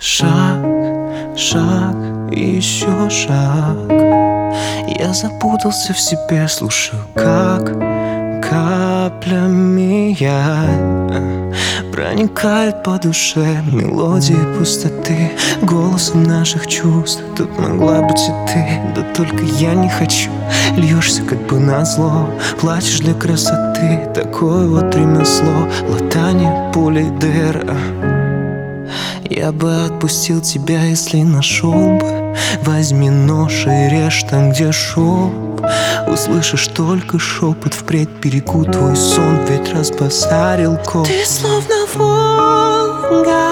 Шаг, шаг и еще шаг. Я запутался в себе, слушаю, как каплями я проникает по душе мелодии пустоты, голосом наших чувств. Тут могла быть и ты, да только я не хочу. Льешься как бы назло, плачешь для красоты. Такое вот ремесло, латание пулей дыр. Я бы отпустил тебя, если нашел бы. Возьми нож и режь там, где шов. Услышишь только шепот, впредь берегу твой сон, ведь разбазарил ков. Ты словно Волга,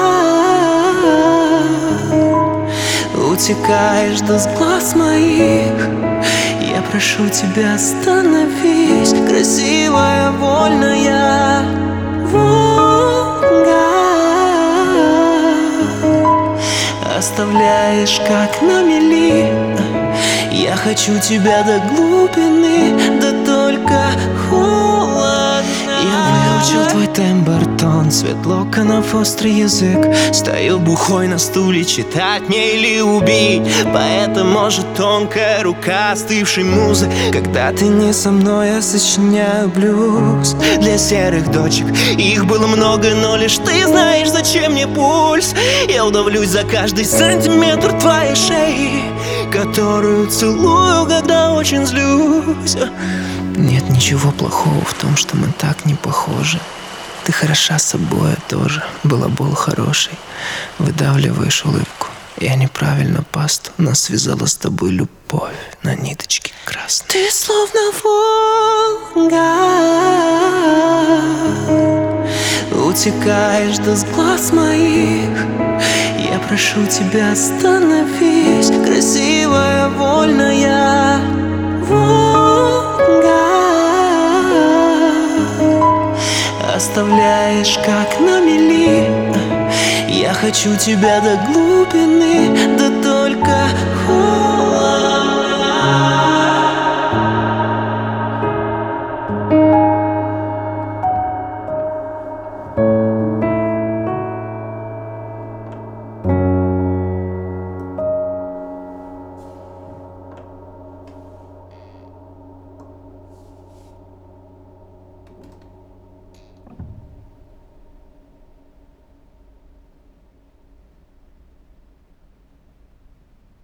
утекаешь до глаз моих. Я прошу тебя, остановись, красивая, вольная Волга. Оставляешь как на мели. Я хочу тебя до глубины, да только холодно. Я выучил твой тембр, тон, цвет локонов, острый язык. Стою бухой на стуле, читать мне или убить. Поэта может тонкая рука остывшей музы. Когда ты не со мной, я сочиняю блюз для серых дочек. Их было много, но лишь ты знаешь, зачем мне пульс. Я удавлюсь за каждый сантиметр твоей шеи, которую целую, когда очень злюсь. Нет ничего плохого в том, что мы так не похожи. Ты хороша собой, тоже балабол хороший. Выдавливаешь улыбку. Я неправильно пасту, нас связала с тобой любовь на ниточке красной. Ты словно Волга, утекаешь до глаз моих. Я прошу тебя, остановись, красивая, вольная Волга. Оставляешь как на мели. Я хочу тебя до глубины, до